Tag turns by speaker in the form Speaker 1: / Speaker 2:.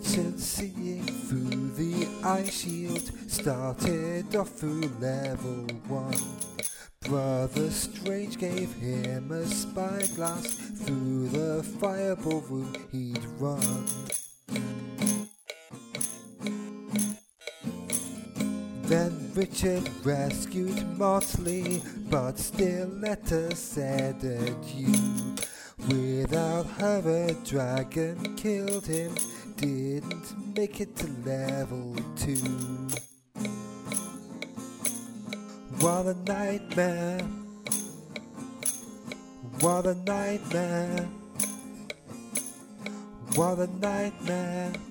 Speaker 1: Richard, seeing through the ice shield, started off through level 1. Brother Strange gave him a spyglass, through the fireball room he'd run. Then Richard rescued Motley, but still Letta said adieu. Without her a dragon killed him, didn't make it to level 2. What a nightmare, what a nightmare, what a nightmare.